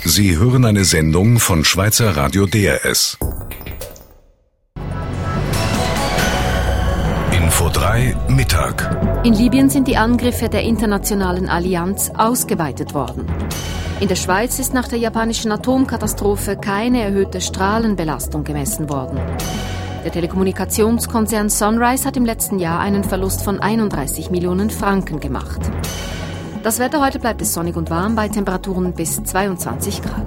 Sie hören eine Sendung von Schweizer Radio DRS. Info 3 Mittag. In Libyen sind die Angriffe der internationalen Allianz ausgeweitet worden. In der Schweiz ist nach der japanischen Atomkatastrophe keine erhöhte Strahlenbelastung gemessen worden. Der Telekommunikationskonzern Sunrise hat im letzten Jahr einen Verlust von 31 Millionen Franken gemacht. Das Wetter: heute bleibt es sonnig und warm bei Temperaturen bis 22 Grad.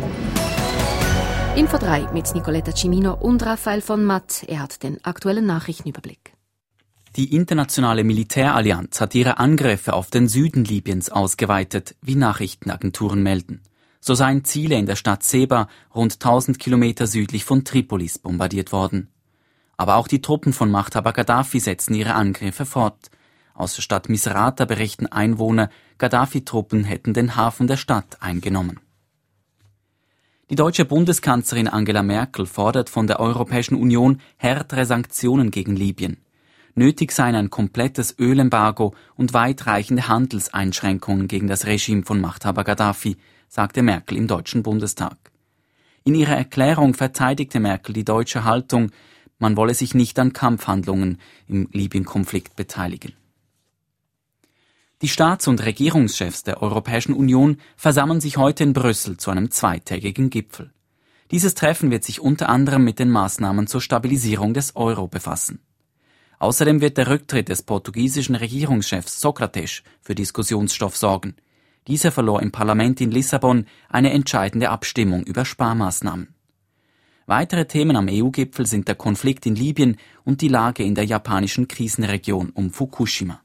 Info 3 mit Nicoletta Cimino und Raphael von Matt. Er hat den aktuellen Nachrichtenüberblick. Die internationale Militärallianz hat ihre Angriffe auf den Süden Libyens ausgeweitet, wie Nachrichtenagenturen melden. So seien Ziele in der Stadt Seba, rund 1000 Kilometer südlich von Tripolis, bombardiert worden. Aber auch die Truppen von Machthaber Gaddafi setzen ihre Angriffe fort. Aus der Stadt Misrata berichten Einwohner, Gaddafi-Truppen hätten den Hafen der Stadt eingenommen. Die deutsche Bundeskanzlerin Angela Merkel fordert von der Europäischen Union härtere Sanktionen gegen Libyen. Nötig seien ein komplettes Ölembargo und weitreichende Handelseinschränkungen gegen das Regime von Machthaber Gaddafi, sagte Merkel im Deutschen Bundestag. In ihrer Erklärung verteidigte Merkel die deutsche Haltung, man wolle sich nicht an Kampfhandlungen im Libyen-Konflikt beteiligen. Die Staats- und Regierungschefs der Europäischen Union versammeln sich heute in Brüssel zu einem zweitägigen Gipfel. Dieses Treffen wird sich unter anderem mit den Maßnahmen zur Stabilisierung des Euro befassen. Außerdem wird der Rücktritt des portugiesischen Regierungschefs Sócrates für Diskussionsstoff sorgen. Dieser verlor im Parlament in Lissabon eine entscheidende Abstimmung über Sparmaßnahmen. Weitere Themen am EU-Gipfel sind der Konflikt in Libyen und die Lage in der japanischen Krisenregion um Fukushima.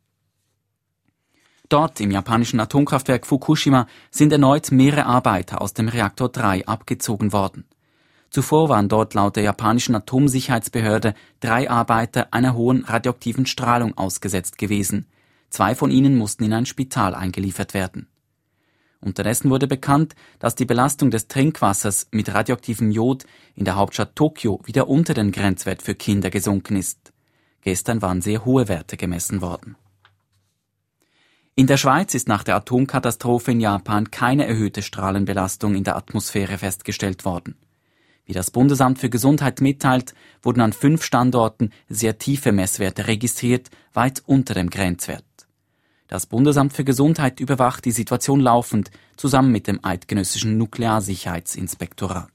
Dort, im japanischen Atomkraftwerk Fukushima, sind erneut mehrere Arbeiter aus dem Reaktor 3 abgezogen worden. Zuvor waren dort laut der japanischen Atomsicherheitsbehörde 3 Arbeiter einer hohen radioaktiven Strahlung ausgesetzt gewesen. 2 von ihnen mussten in ein Spital eingeliefert werden. Unterdessen wurde bekannt, dass die Belastung des Trinkwassers mit radioaktivem Jod in der Hauptstadt Tokio wieder unter den Grenzwert für Kinder gesunken ist. Gestern waren sehr hohe Werte gemessen worden. In der Schweiz ist nach der Atomkatastrophe in Japan keine erhöhte Strahlenbelastung in der Atmosphäre festgestellt worden. Wie das Bundesamt für Gesundheit mitteilt, wurden an 5 Standorten sehr tiefe Messwerte registriert, weit unter dem Grenzwert. Das Bundesamt für Gesundheit überwacht die Situation laufend, zusammen mit dem Eidgenössischen Nuklearsicherheitsinspektorat.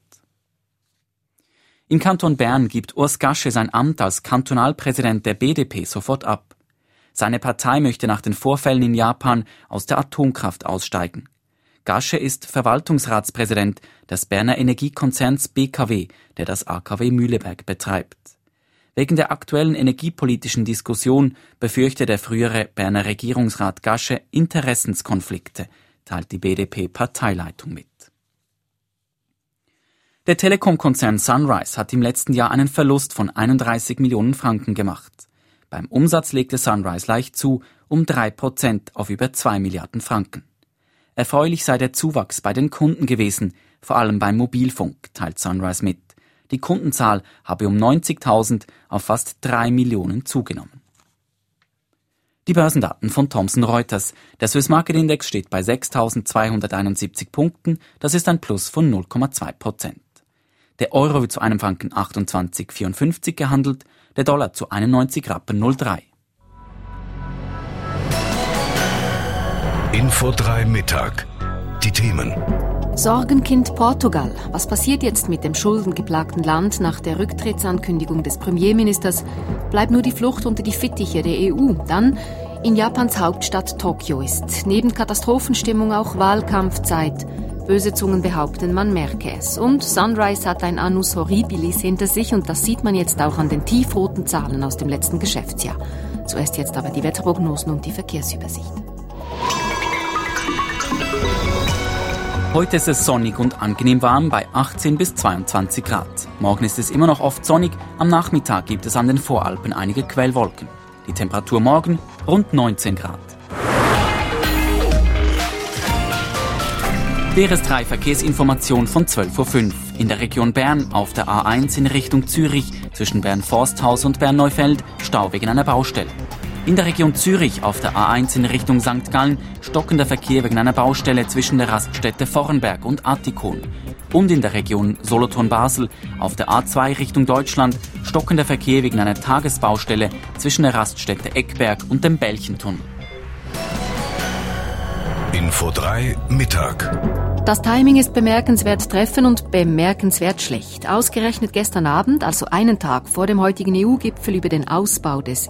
Im Kanton Bern gibt Urs Gasche sein Amt als Kantonalpräsident der BDP sofort ab. Seine Partei möchte nach den Vorfällen in Japan aus der Atomkraft aussteigen. Gasche ist Verwaltungsratspräsident des Berner Energiekonzerns BKW, der das AKW Mühleberg betreibt. Wegen der aktuellen energiepolitischen Diskussion befürchtet der frühere Berner Regierungsrat Gasche Interessenskonflikte, teilt die BDP-Parteileitung mit. Der Telekom-Konzern Sunrise hat im letzten Jahr einen Verlust von 31 Millionen Franken gemacht. Beim Umsatz legte Sunrise leicht zu, um 3% auf über 2 Milliarden Franken. Erfreulich sei der Zuwachs bei den Kunden gewesen, vor allem beim Mobilfunk, teilt Sunrise mit. Die Kundenzahl habe um 90.000 auf fast 3 Millionen zugenommen. Die Börsendaten von Thomson Reuters. Der Swiss Market Index steht bei 6.271 Punkten, das ist ein Plus von 0,2%. Der Euro wird zu einem Franken 28,54 gehandelt, der Dollar zu 91,03 Rappen. Info 3 Mittag. Die Themen. Sorgenkind Portugal. Was passiert jetzt mit dem schuldengeplagten Land nach der Rücktrittsankündigung des Premierministers? Bleibt nur die Flucht unter die Fittiche der EU? Dann in Japans Hauptstadt Tokio ist neben Katastrophenstimmung auch Wahlkampfzeit. Böse Zungen behaupten, man merke es. Und Sunrise hat ein Annus Horribilis hinter sich und das sieht man jetzt auch an den tiefroten Zahlen aus dem letzten Geschäftsjahr. Zuerst jetzt aber die Wetterprognosen und die Verkehrsübersicht. Heute ist es sonnig und angenehm warm bei 18 bis 22 Grad. Morgen ist es immer noch oft sonnig, am Nachmittag gibt es an den Voralpen einige Quellwolken. Die Temperatur morgen rund 19 Grad. DRS3 Verkehrsinformation von 12.05 Uhr. In der Region Bern auf der A1 in Richtung Zürich zwischen Bern-Forsthaus und Bern-Neufeld Stau wegen einer Baustelle. In der Region Zürich auf der A1 in Richtung St. Gallen stockender Verkehr wegen einer Baustelle zwischen der Raststätte Vorrenberg und Attikon. Und in der Region Solothurn-Basel auf der A2 Richtung Deutschland stockender Verkehr wegen einer Tagesbaustelle zwischen der Raststätte Eckberg und dem Belchentunnel. Info 3 Mittag. Das Timing ist bemerkenswert treffend und bemerkenswert schlecht. Ausgerechnet gestern Abend, also einen Tag vor dem heutigen EU-Gipfel über den Ausbau des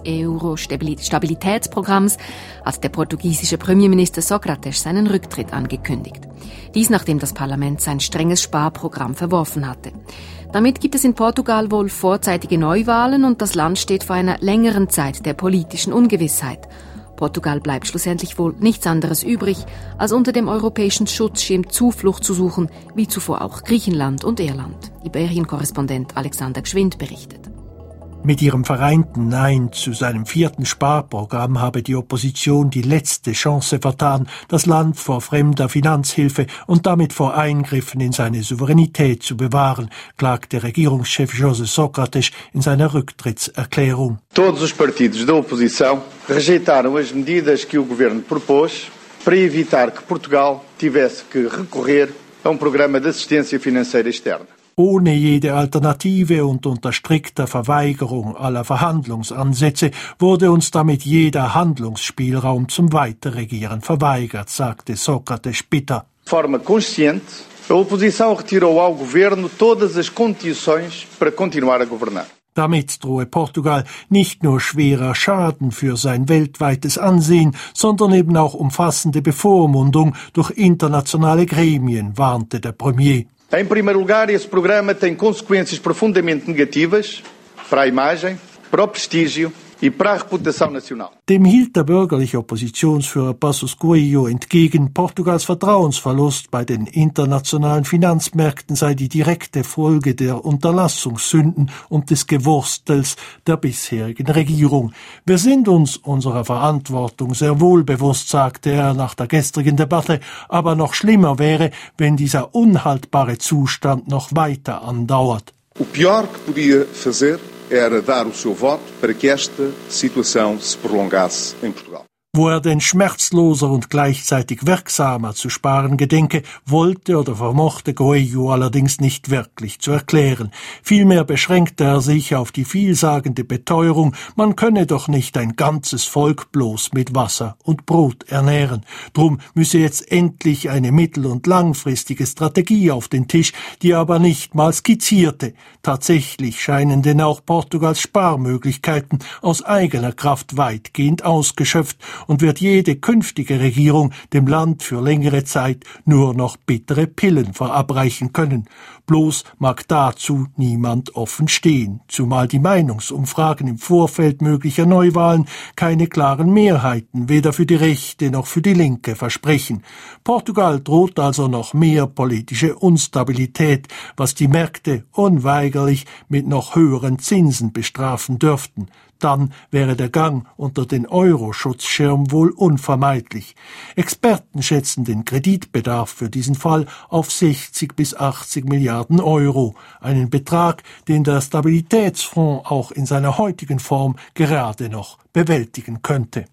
Euro-Stabilitätsprogramms, hat der portugiesische Premierminister Sócrates seinen Rücktritt angekündigt. Dies nachdem das Parlament sein strenges Sparprogramm verworfen hatte. Damit gibt es in Portugal wohl vorzeitige Neuwahlen und das Land steht vor einer längeren Zeit der politischen Ungewissheit. Portugal bleibt schlussendlich wohl nichts anderes übrig, als unter dem europäischen Schutzschirm Zuflucht zu suchen, wie zuvor auch Griechenland und Irland. Iberien-Korrespondent Alexander Gschwind berichtet. Mit ihrem vereinten Nein zu seinem 4. Sparprogramm habe die Opposition die letzte Chance vertan, das Land vor fremder Finanzhilfe und damit vor Eingriffen in seine Souveränität zu bewahren, klagte Regierungschef José Sócrates in seiner Rücktrittserklärung. Todos os partidos da oposição rejeitaram as medidas que o governo propôs para evitar que Portugal tivesse que recorrer a programa de assistência financeira externa. Ohne jede Alternative und unter strikter Verweigerung aller Verhandlungsansätze wurde uns damit jeder Handlungsspielraum zum Weiterregieren verweigert, sagte Sócrates bitter. De forma consciente, a oposição retirou ao governo todas as condições para continuar a governar. Damit drohe Portugal nicht nur schwerer Schaden für sein weltweites Ansehen, sondern eben auch umfassende Bevormundung durch internationale Gremien, warnte der Premier. Em primeiro lugar, esse programa tem consequências profundamente negativas para a imagem, para o prestígio e para a reputação nacional. Dem hielt der bürgerliche Oppositionsführer Passos Coelho entgegen, Portugals Vertrauensverlust bei den internationalen Finanzmärkten sei die direkte Folge der Unterlassungssünden und des Gewurstels der bisherigen Regierung. Wir sind uns unserer Verantwortung sehr wohl bewusst, sagte er nach der gestrigen Debatte, aber noch schlimmer wäre, wenn dieser unhaltbare Zustand noch weiter andauert. O pior que podia fazer era dar o seu voto para que esta situação se prolongasse em Portugal. Wo er denn schmerzloser und gleichzeitig wirksamer zu sparen gedenke, wollte oder vermochte Coelho allerdings nicht wirklich zu erklären. Vielmehr beschränkte er sich auf die vielsagende Beteuerung, man könne doch nicht ein ganzes Volk bloß mit Wasser und Brot ernähren. Drum müsse jetzt endlich eine mittel- und langfristige Strategie auf den Tisch, die er aber nicht mal skizzierte. Tatsächlich scheinen denn auch Portugals Sparmöglichkeiten aus eigener Kraft weitgehend ausgeschöpft und wird jede künftige Regierung dem Land für längere Zeit nur noch bittere Pillen verabreichen können. Bloß mag dazu niemand offen stehen, zumal die Meinungsumfragen im Vorfeld möglicher Neuwahlen keine klaren Mehrheiten weder für die Rechte noch für die Linke versprechen. Portugal droht also noch mehr politische Unstabilität, was die Märkte unweigerlich mit noch höheren Zinsen bestrafen dürften. Dann wäre der Gang unter den Euro-Schutzschirm wohl unvermeidlich. Experten schätzen den Kreditbedarf für diesen Fall auf 60 bis 80 Milliarden Euro. Einen Betrag, den der Stabilitätsfonds auch in seiner heutigen Form gerade noch bewältigen könnte.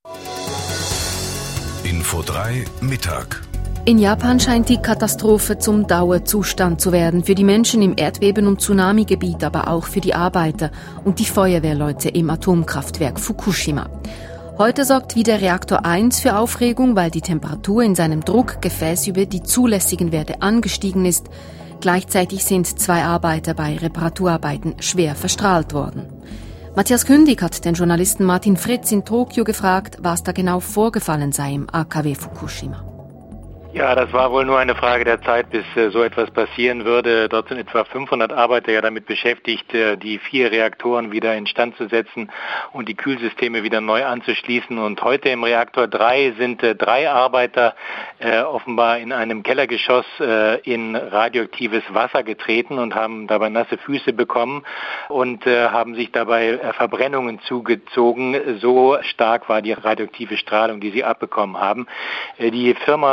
Info 3 Mittag. In Japan scheint die Katastrophe zum Dauerzustand zu werden. Für die Menschen im Erdbeben- und Tsunamigebiet, aber auch für die Arbeiter und die Feuerwehrleute im Atomkraftwerk Fukushima. Heute sorgt wieder Reaktor 1 für Aufregung, weil die Temperatur in seinem Druckgefäß über die zulässigen Werte angestiegen ist. Gleichzeitig sind 2 Arbeiter bei Reparaturarbeiten schwer verstrahlt worden. Matthias Kündig hat den Journalisten Martin Fritz in Tokio gefragt, was da genau vorgefallen sei im AKW Fukushima. Ja, das war wohl nur eine Frage der Zeit, bis so etwas passieren würde. Dort sind etwa 500 Arbeiter ja damit beschäftigt, die 4 Reaktoren wieder instand zu setzen und die Kühlsysteme wieder neu anzuschließen. Und heute im Reaktor 3 sind 3 Arbeiter offenbar in einem Kellergeschoss in radioaktives Wasser getreten und haben dabei nasse Füße bekommen und haben sich dabei Verbrennungen zugezogen. So stark war die radioaktive Strahlung, die sie abbekommen haben. Die Firma TEPCO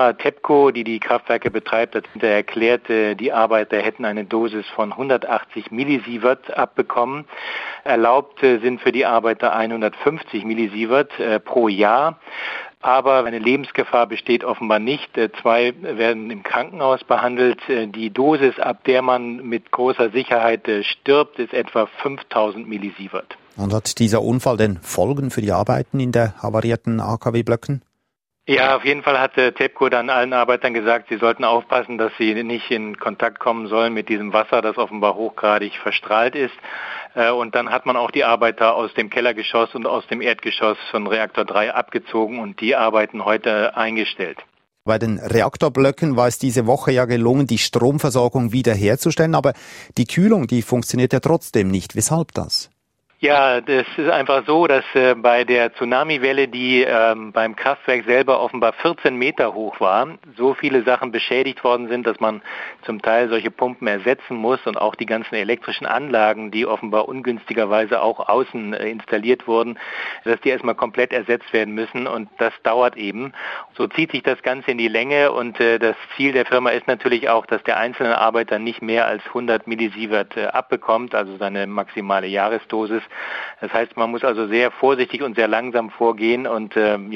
TEPCO, die Kraftwerke betreibt, hat hinterher erklärt, die Arbeiter hätten eine Dosis von 180 Millisievert abbekommen. Erlaubt sind für die Arbeiter 150 Millisievert pro Jahr. Aber eine Lebensgefahr besteht offenbar nicht. 2 werden im Krankenhaus behandelt. Die Dosis, ab der man mit großer Sicherheit stirbt, ist etwa 5000 Millisievert. Und hat dieser Unfall denn Folgen für die Arbeiten in der havarierten AKW-Blöcken? Ja, auf jeden Fall hat TEPCO dann allen Arbeitern gesagt, sie sollten aufpassen, dass sie nicht in Kontakt kommen sollen mit diesem Wasser, das offenbar hochgradig verstrahlt ist. Und dann hat man auch die Arbeiter aus dem Kellergeschoss und aus dem Erdgeschoss von Reaktor 3 abgezogen und die arbeiten heute eingestellt. Bei den Reaktorblöcken war es diese Woche ja gelungen, die Stromversorgung wiederherzustellen, aber die Kühlung, die funktioniert ja trotzdem nicht. Weshalb das? Ja, das ist einfach so, dass bei der Tsunamiwelle, die beim Kraftwerk selber offenbar 14 Meter hoch war, so viele Sachen beschädigt worden sind, dass man zum Teil solche Pumpen ersetzen muss und auch die ganzen elektrischen Anlagen, die offenbar ungünstigerweise auch außen installiert wurden, dass die erstmal komplett ersetzt werden müssen und das dauert eben. So zieht sich das Ganze in die Länge und das Ziel der Firma ist natürlich auch, dass der einzelne Arbeiter nicht mehr als 100 Millisievert abbekommt, also seine maximale Jahresdosis. Das heißt, man muss also sehr vorsichtig und sehr langsam vorgehen und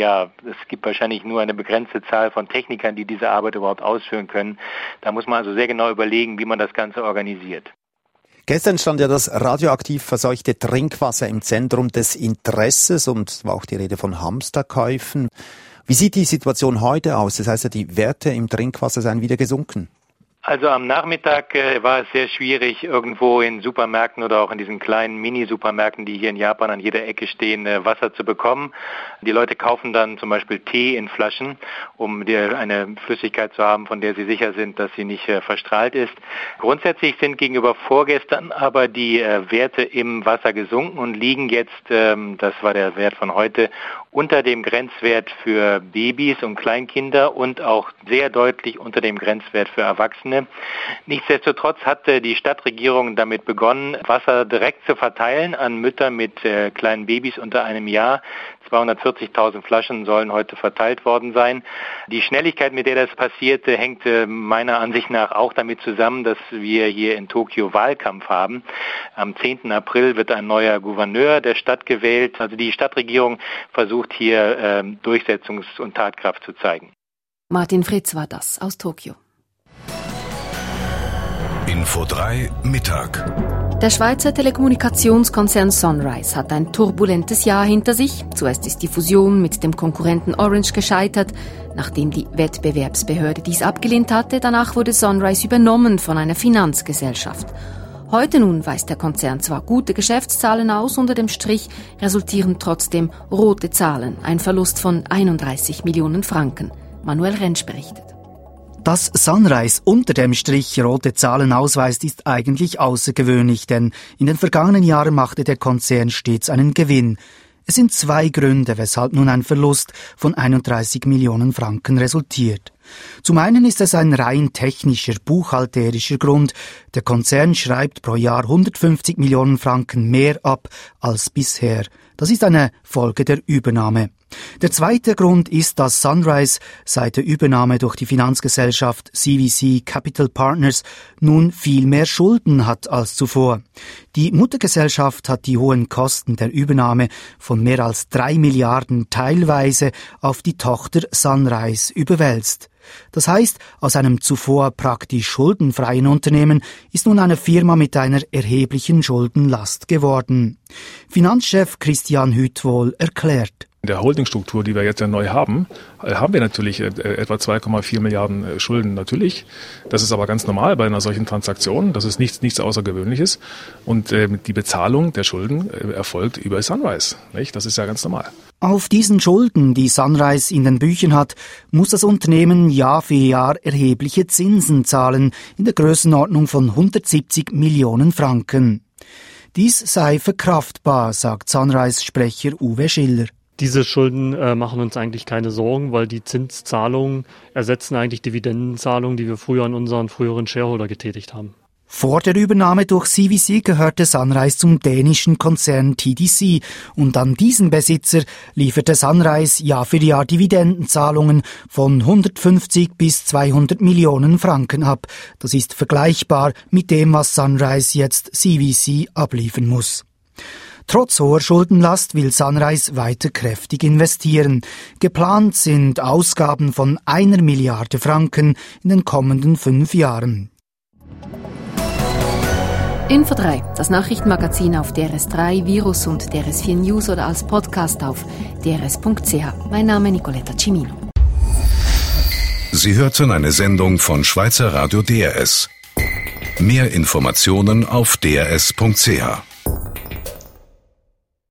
es gibt wahrscheinlich nur eine begrenzte Zahl von Technikern, die diese Arbeit überhaupt ausführen können. Da muss man also sehr genau überlegen, wie man das Ganze organisiert. Gestern stand ja das radioaktiv verseuchte Trinkwasser im Zentrum des Interesses und es war auch die Rede von Hamsterkäufen. Wie sieht die Situation heute aus? Das heißt ja, die Werte im Trinkwasser seien wieder gesunken. Also am Nachmittag war es sehr schwierig, irgendwo in Supermärkten oder auch in diesen kleinen Mini-Supermärkten, die hier in Japan an jeder Ecke stehen, Wasser zu bekommen. Die Leute kaufen dann zum Beispiel Tee in Flaschen, um eine Flüssigkeit zu haben, von der sie sicher sind, dass sie nicht verstrahlt ist. Grundsätzlich sind gegenüber vorgestern aber die Werte im Wasser gesunken und liegen jetzt, das war der Wert von heute, unter dem Grenzwert für Babys und Kleinkinder und auch sehr deutlich unter dem Grenzwert für Erwachsene. Nichtsdestotrotz hat die Stadtregierung damit begonnen, Wasser direkt zu verteilen an Mütter mit kleinen Babys unter einem Jahr. 240.000 Flaschen sollen heute verteilt worden sein. Die Schnelligkeit, mit der das passiert, hängt meiner Ansicht nach auch damit zusammen, dass wir hier in Tokio Wahlkampf haben. Am 10. April wird ein neuer Gouverneur der Stadt gewählt. Also die Stadtregierung versucht hier Durchsetzungs- und Tatkraft zu zeigen. Martin Fritz war das aus Tokio. Info 3 Mittag. Der Schweizer Telekommunikationskonzern Sunrise hat ein turbulentes Jahr hinter sich. Zuerst ist die Fusion mit dem Konkurrenten Orange gescheitert. Nachdem die Wettbewerbsbehörde dies abgelehnt hatte, danach wurde Sunrise übernommen von einer Finanzgesellschaft. Heute nun weist der Konzern zwar gute Geschäftszahlen aus, unter dem Strich resultieren trotzdem rote Zahlen, ein Verlust von 31 Millionen Franken. Manuel Rentsch berichtet. Dass Sunrise unter dem Strich rote Zahlen ausweist, ist eigentlich außergewöhnlich, denn in den vergangenen Jahren machte der Konzern stets einen Gewinn. Es sind 2 Gründe, weshalb nun ein Verlust von 31 Millionen Franken resultiert. Zum einen ist es ein rein technischer, buchhalterischer Grund. Der Konzern schreibt pro Jahr 150 Millionen Franken mehr ab als bisher. Das ist eine Folge der Übernahme. Der zweite Grund ist, dass Sunrise seit der Übernahme durch die Finanzgesellschaft CVC Capital Partners nun viel mehr Schulden hat als zuvor. Die Muttergesellschaft hat die hohen Kosten der Übernahme von mehr als 3 Milliarden teilweise auf die Tochter Sunrise überwälzt. Das heißt, aus einem zuvor praktisch schuldenfreien Unternehmen ist nun eine Firma mit einer erheblichen Schuldenlast geworden. Finanzchef Christian Hütwohl erklärt. In der Holdingstruktur, die wir jetzt ja neu haben, haben wir natürlich etwa 2,4 Milliarden Schulden natürlich. Das ist aber ganz normal bei einer solchen Transaktion. Das ist nichts Außergewöhnliches. Und die Bezahlung der Schulden erfolgt über Sunrise. Nicht? Das ist ja ganz normal. Auf diesen Schulden, die Sunrise in den Büchern hat, muss das Unternehmen Jahr für Jahr erhebliche Zinsen zahlen, in der Größenordnung von 170 Millionen Franken. Dies sei verkraftbar, sagt Sunrise-Sprecher Uwe Schiller. Diese Schulden machen uns eigentlich keine Sorgen, weil die Zinszahlungen ersetzen eigentlich Dividendenzahlungen, die wir früher an unseren früheren Shareholder getätigt haben. Vor der Übernahme durch CVC gehörte Sunrise zum dänischen Konzern TDC und an diesen Besitzer lieferte Sunrise Jahr für Jahr Dividendenzahlungen von 150 bis 200 Millionen Franken ab. Das ist vergleichbar mit dem, was Sunrise jetzt CVC abliefern muss. Trotz hoher Schuldenlast will Sunrise weiter kräftig investieren. Geplant sind Ausgaben von 1 Milliarde Franken in den kommenden 5 Jahren. Info 3, das Nachrichtenmagazin auf DRS3, Virus und DRS4 News oder als Podcast auf drs.ch. Mein Name ist Nicoletta Cimino. Sie hörten eine Sendung von Schweizer Radio DRS. Mehr Informationen auf drs.ch.